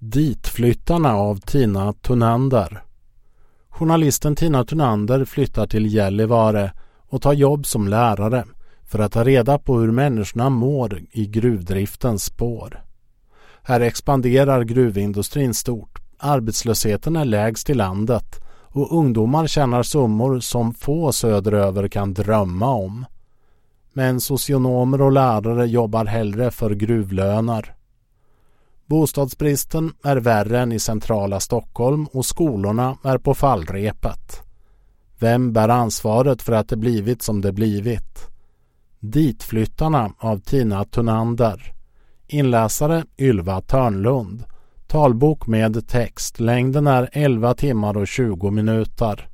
Ditflyttarna av Tina Thunander. Journalisten Tina Thunander flyttar till Gällivare och tar jobb som lärare för att ta reda på hur människorna mår i gruvdriftens spår. Här expanderar gruvindustrin stort, arbetslösheten är lägst i landet och ungdomar tjänar summor som få söderöver kan drömma om. Men socionomer och lärare jobbar hellre för gruvlöner. Bostadsbristen är värre än i centrala Stockholm och skolorna är på fallrepet. Vem bär ansvaret för att det blivit som det blivit? Ditflyttarna av Tina Thunander. Inläsare Ylva Törnlund. Talbok med text. Längden är 11 timmar och 20 minuter.